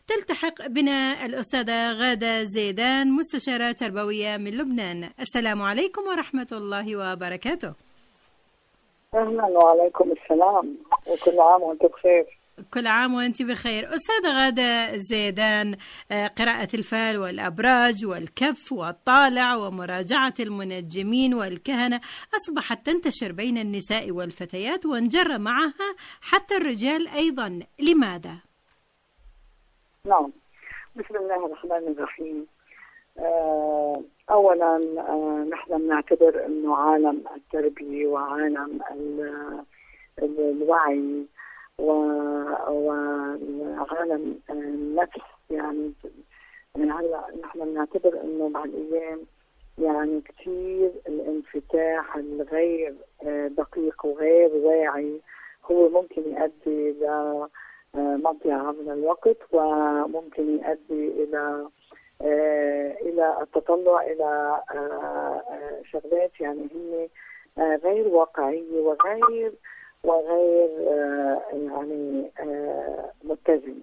تلتحق بنا الأستاذة غادة زيدان مستشارة تربوية من لبنان. السلام عليكم ورحمة الله وبركاته. أهلا وعليكم السلام، وكل عام وأنتم بخير. كل عام وأنت بخير. أستاذة غادة زيدان، قراءة الفال والأبراج والكف والطالع ومراجعة المنجمين والكهنة أصبحت تنتشر بين النساء والفتيات وانجر معها حتى الرجال أيضا، لماذا؟ نعم، بسم الله الرحمن الرحيم. أولا نحن بنعتبر أنه عالم التربية وعالم الوعي وعالم النفس، يعني هلا نحن بنعتبر انه مع الايام يعني كثير الانفتاح الغير دقيق وغير واعي هو ممكن يؤدي الى مضيعة من الوقت، وممكن يؤدي الى التطلع الى شغلات يعني هي غير واقعية وغير يعني متزن.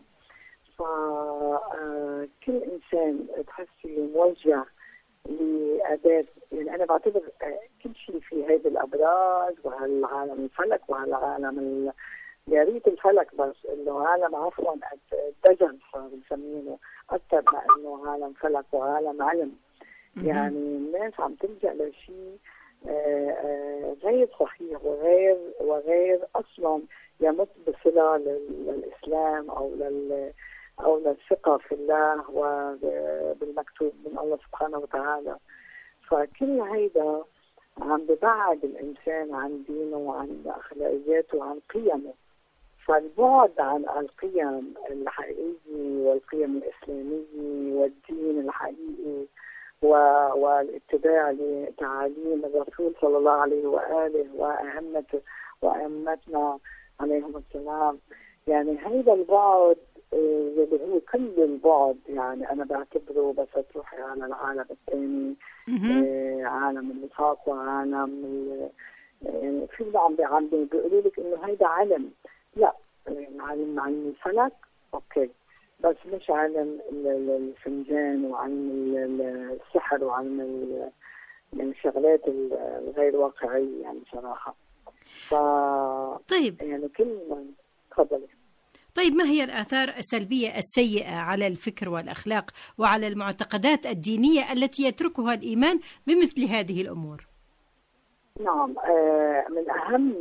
فكل إنسان تحسي موجه لأداة، يعني أنا بعتبر كل شيء في هذه الأبراج وهالعالم الفلك وهالعالم يا ريت الفلك بس إنه عالم عفوا الدجن صار يسمينه أكثر ما إنه عالم فلك وعالم علم. يعني الناس عم تلجأ لشيء غير صحيح وغير اصلا يمت بصله للاسلام او للثقه في الله وبالمكتوب من الله سبحانه وتعالى. فكل هيدا عم ببعد الانسان عن دينه وعن اخلاقياته وعن قيمه. فالبعد عن القيم الحقيقيه والقيم الاسلاميه والدين الحقيقي والاتباع لتعاليم الرسول صلى الله عليه وآله وأئمتنا عليهم السلام، يعني هذا البعد اللي هو كل البعد، يعني أنا بعتبره بس تروحي على العالم الثاني، عالم النفاق وعالم يعني في اللي عم بيقولوا لك إنه هيدا علم. لا، علم الفلك أوكي، بس مش علم الفنجان وعلم السحر وعلم الشغلات الغير واقعية يعني صراحة. طيب يعني كل من تفضلي. طيب، ما هي الآثار السلبية السيئة على الفكر والأخلاق وعلى المعتقدات الدينية التي يتركها الإيمان بمثل هذه الأمور؟ نعم، من أهم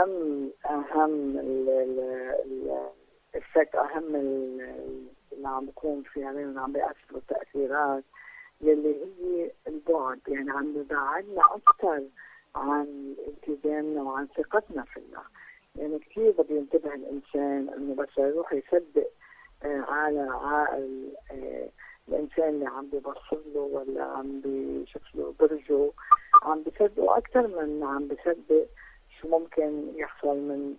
الفك أهم اللي عم بكون في علينا عم بيأثروا التأثيرات يلي هي البعد، يعني عم ببعدنا أكثر عن التزامنا وعن ثقتنا في الله. يعني كثير بده ينتبه الإنسان إنه بس يروح يصدق على عقل الإنسان اللي عم بيبصر له ولا عم بيشوف له برجه، عم بيصدقه أكثر من عم بيصدق شو ممكن يحصل من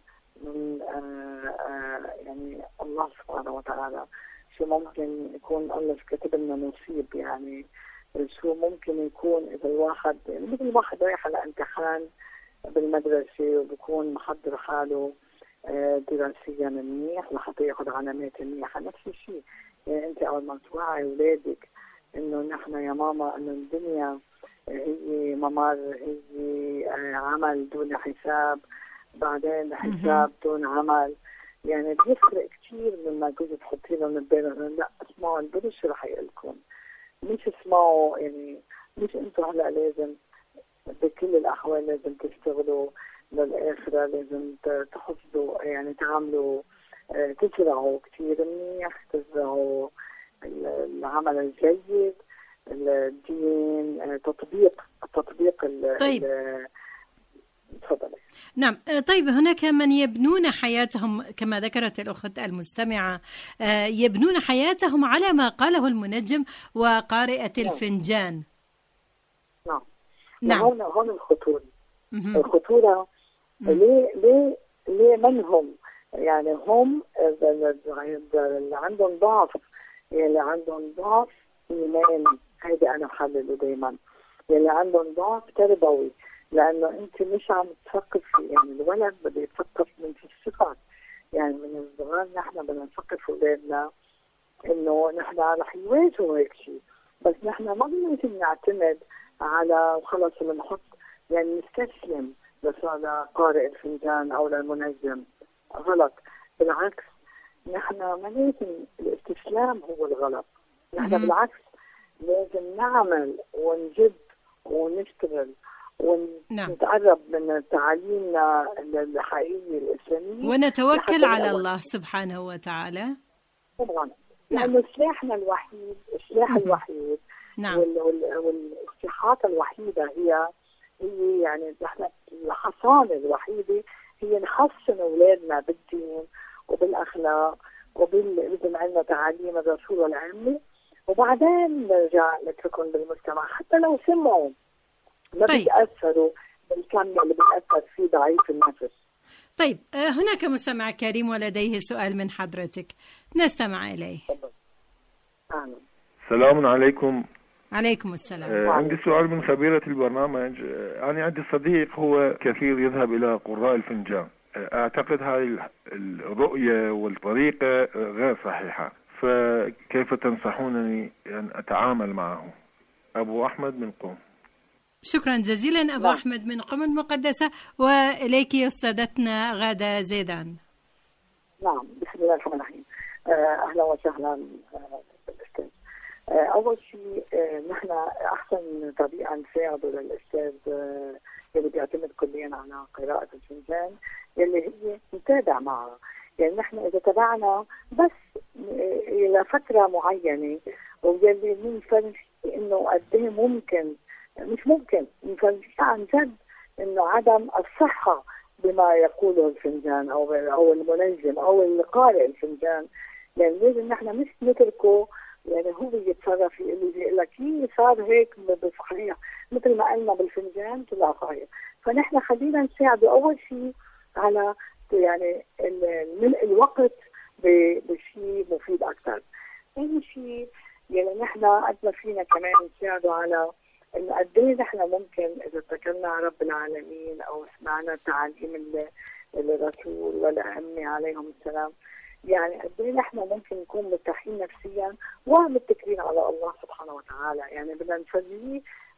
يعني الله سبحانه وتعالى، شو ممكن يكون الله كاتب لنا نصيب، يعني شو ممكن يكون إذا الواحد يعني مثل الواحد رايح على امتحان بالمدرسة وبكون محضر حاله دراسيا منيح لحتى ياخذ علامات منيحة. نفس الشيء يعني أنت أول ما توعي أولادك إنه نحن يا ماما إنه الدنيا هي ممر، هي عمل دون حساب، بعدين حساب دون عمل، يعني بيفرق كثير لما تيجي تحطي لهم ببالهم لا اسمعوا البرج شو رح يقول لكم، مش اسمعوا يعني مش انتم هلا لازم بكل الاحوال لازم تشتغلوا للاخره، لازم تحفظوا يعني تعملوا تزرعوا كثير منيح، تزرعوا العمل الجيد، الدين، تطبيق طيب. تفضلي. نعم، طيب هناك من يبنون حياتهم كما ذكرت الأخت المستمعة، يبنون حياتهم على ما قاله المنجم وقارئة الفنجان. نعم. هون الخطورة. الخطورة ليه من هم؟ يعني هم اللي عندهم ضعف، اللي عندهم ضعف إيماني، هيدي أنا بحلله دايما، اللي عندهم ضعف تربوي، لأنه أنت مش عم تثقفي، يعني الولد بده يتثقف من في الصغر، يعني من الصغار نحن بدنا نثقف أولادنا إنه انه نحن رح يواجهوا هيك شيء، بس نحن ما ممكن نعتمد على وخلص بنحط يعني نستسلم لقارئ الفنجان او للمنجم. غلط، بالعكس نحن ما لازم الاستسلام هو الغلط، نحن بالعكس لازم نعمل ونجد ونشتغل ونتقرب من تعاليمنا الحقيقية الإسلامية ونتوكل على الله سبحانه وتعالى. طبعا لأنه سلاحنا الوحيد، السلاح الوحيد والصحات الوحيدة هي يعني نحن الحصانة الوحيدة هي نحصن أولادنا بالدين وبالأخلاق وبالإذن عنا تعاليم الرسول والعامة، وبعدين نرجع نتركهم بالمجتمع حتى لو سمعوا ما بيتأثروا بالكم اللي بيتأثر فيه ضعيف النفس. طيب هناك مستمع كريم ولديه سؤال من حضرتك، نستمع إليه. السلام عليكم. عليكم السلام. عندي سؤال من خبيرة البرنامج. أنا عندي صديق هو كثير يذهب إلى قراء الفنجان، أعتقد هذه الرؤية والطريقة غير صحيحة، فكيف تنصحونني أن أتعامل معه؟ أبو أحمد من قم. شكرا جزيلا أبو أحمد من قم المقدسة، وإليك أستاذتنا غادة زيدان. نعم، بسم الله الرحمن الرحيم. أهلا وسهلا بالأستاذ. أول شيء نحن أحسن طريقة نساعده للأستاذ اللي بيعتمد كليا على قراءة الفنجان يلي هي نتابع معها. يعني نحن إذا تابعنا بس إلى فترة معينة ويلي بنفرجي إنه قد إيه ممكن، مش ممكن نفرجي عن جد إنه عدم الصحة بما يقوله الفنجان أو المنجم أو القارئ الفنجان. يعني لازم نحن مش نتركه يعني هو يتصرف يقول لك صار هيك بصحيح مثل ما قلنا بالفنجان طلع خايف. فنحن خلينا نساعده أول شيء على يعني ملء الوقت بشيء مفيد أكثر. ثاني شيء يعني نحن قد ما فينا كمان نساعده على إنه قد إيه نحن ممكن إذا اتكلنا على رب العالمين أو سمعنا تعاليم الرسول والأئمة عليهم السلام، يعني قد ايه نحن ممكن نكون مرتاحين نفسيا ومتكلين على الله سبحانه وتعالى. يعني بدنا نفرجيه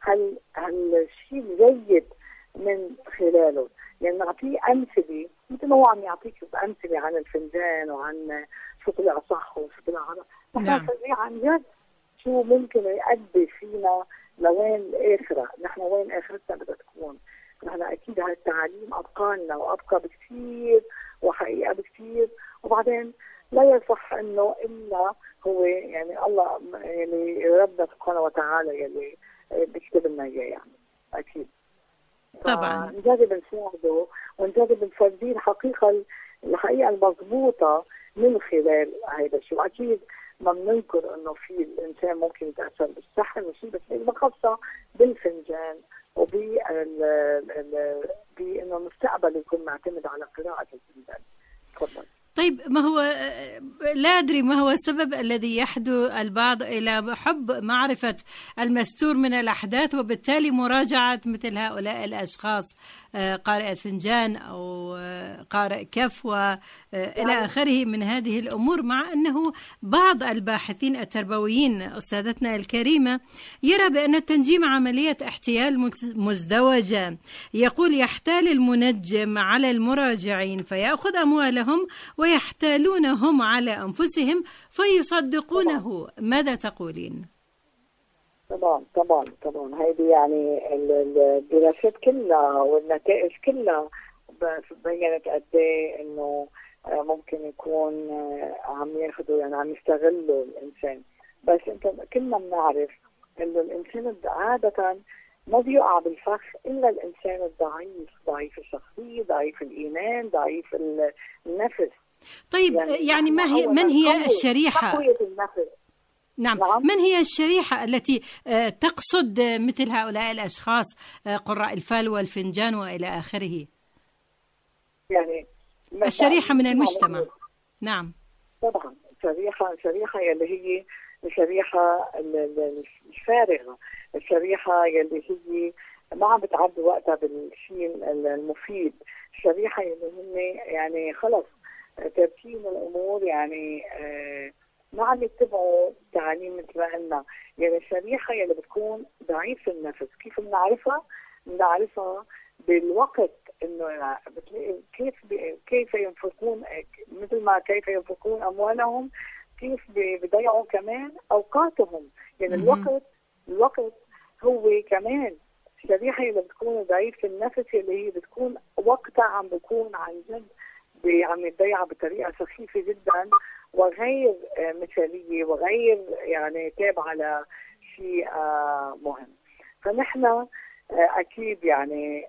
هالشيء الجيد من خلاله، يعني نعطيه امثله مثل ما هو عم يعطيك امثله عن الفنجان وعن شو طلع صح وشو طلع غلط. نحن نفرجيه عن جد شو ممكن يؤدي فينا لوين الاخره، نحن وين اخرتنا بدها تكون. نحن اكيد هالتعاليم ابقى لنا وابقى بكثير وحقيقه بكثير، وبعدين لا يصح انه الا هو يعني الله يعني ربنا سبحانه وتعالى يلي بيكتب لنا اياه يعني اكيد. طبعا نجرب نساعده ونجرب نفرجيه الحقيقه المضبوطه من خلال هذا الشيء. واكيد ما بننكر انه في الانسان ممكن يتاثر بالسحر وشيء، بس بالخاصه بالفنجان بانه المستقبل يكون معتمد على قراءه الفنجان. تفضل. طيب ما هو لا أدري ما هو السبب الذي يحدو البعض إلى حب معرفة المستور من الأحداث وبالتالي مراجعة مثل هؤلاء الأشخاص، قارئ فنجان أو قارئ كف وإلى آخره من هذه الأمور، مع أنه بعض الباحثين التربويين أستاذتنا الكريمة يرى بأن التنجيم عملية احتيال مزدوجة. يقول يحتال المنجم على المراجعين فيأخذ أموالهم ويحتالونهم على أنفسهم فيصدقونه. ماذا تقولين؟ طبعا هذه يعني الدراسات كلها والنتائج كلها بينت قد ايه انه ممكن يكون عم ياخذوا يعني عم يستغلوا الانسان. بس انت كلنا بنعرف انه الانسان عاده ما بيقع بالفخ الا الانسان الضعيف، ضعيف الشخصيه، ضعيف الايمان، ضعيف النفس. طيب يعني من هي الشريحة؟ نعم، من هي الشريحة التي تقصد مثل هؤلاء الأشخاص قراء الفال والفنجان وإلى آخره؟ يعني الشريحة من المجتمع. نعم طبعا شريحة يلي هي الشريحة الفارغة، الشريحة يلي هي ما عم بتعدي وقتها بالشيء المفيد، الشريحة يلي هم يعني خلص تركين الأمور يعني ما عم يتبعوا تعاليم مثل ما قلنا. يعني الشريحة اللي بتكون ضعيف النفس كيف بنعرفها؟ بنعرفها بالوقت، انه بتلاقي كيف ينفقون، مثل ما كيف ينفقون اموالهم، كيف بيضيعوا كمان اوقاتهم. يعني الوقت هو كمان الشريحة اللي بتكون ضعيفة النفس، اللي هي بتكون وقتها عم بيكون عن جد عم يضيعها بطريقة سخيفة جدا وغير مثالية وغير يعني تابعة لشيء مهم. فنحن أكيد يعني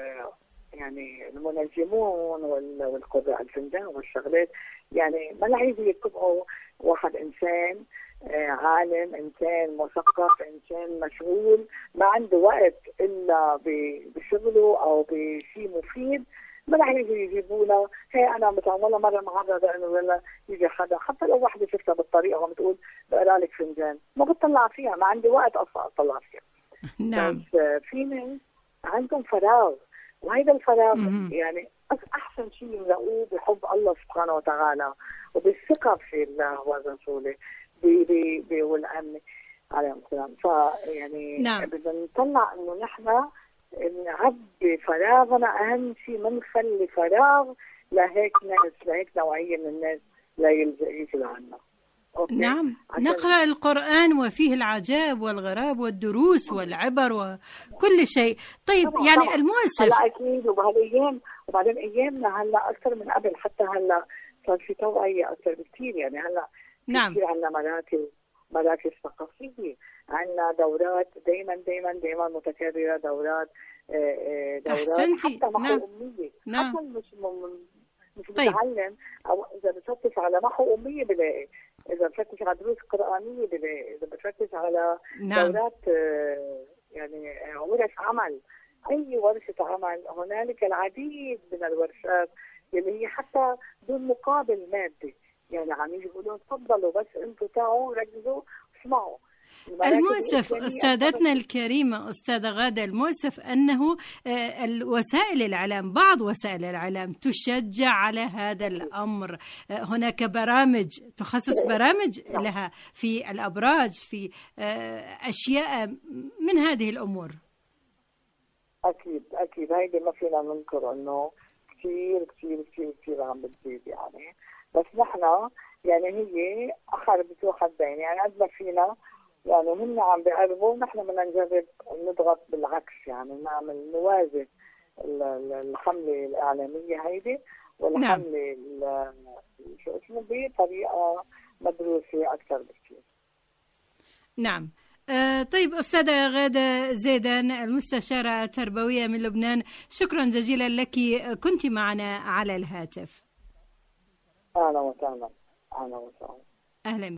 المنجمون والقراء الفنجان والشغلات يعني ما لازم يتبعوا واحد إنسان عالم، إنسان مثقف، إنسان مشغول ما عنده وقت إلا بشغله أو بشيء مفيد. ما رح يجيبوا لنا هي انا متعوله مره معرضه انه ولا يجي حدا، حتى لو وحده شفتها بالطريقه وعم تقول بقرا لك فنجان، ما بتطلع فيها، ما عندي وقت اصلا اطلع فيها. نعم. بس في ناس عندهم فراغ، وهذا الفراغ يعني احسن شيء يلاقوه بحب الله سبحانه وتعالى وبالثقه في الله ورسوله والامن عليهم السلام. فيعني نعم. بدنا نطلع انه نحن نعبي فراغنا، أهم شيء ما نخلي فراغ لهيك نوعية من الناس لا يجوا عنا. نعم، نقرأ القرآن وفيه العجائب والغراب والدروس والعبر وكل شيء. طيب طبعا يعني طبعا. المؤسف هلا أكيد، وبعدين أيامنا هلا أكثر من قبل، حتى هلا صار في توعية أكثر بكثير. يعني هلا نعم كثير عنا مراكز ثقافية، عندنا دورات دائما متكررة، دورات أحسنتي. حتى محو نعم. أمية. نعم. حتى مش بتعلم، أو إذا بتفتش على محو أمية بلاقي، إذا بتفتش على دروس قرآنية بلاقي، إذا بتفتش على نعم. دورات يعني ورش عمل، أي ورشة عمل هنالك العديد من الورشات اللي هي حتى دون مقابل مادي. يعني عم يقولوا تفضلوا بس انتم تعوا ركزوا اسمعوا. المؤسف أستاذتنا الكريمة أستاذة غادة، المؤسف أنه وسائل الإعلام، بعض وسائل الإعلام تشجع على هذا الأمر. هناك برامج تخصص برامج لها في الأبراج، في أشياء من هذه الأمور. أكيد هيدي ما فينا ننكر أنه كثير عم بتزيد يعني. بس نحن يعني هي أخر بتوع حدين، يعني قد ما فينا يعني هم عم بيقربوا، نحن بدنا نجرب نضغط بالعكس، يعني نعمل نوازن الحملة الإعلامية هيدي والحملة شو اسمه بطريقة مدروسة أكثر بكثير. نعم. طيب أستاذة غادة زيدان، المستشارة التربوية من لبنان، شكرا جزيلا لك، كنت معنا على الهاتف. أهلا وسهلا. أهلا.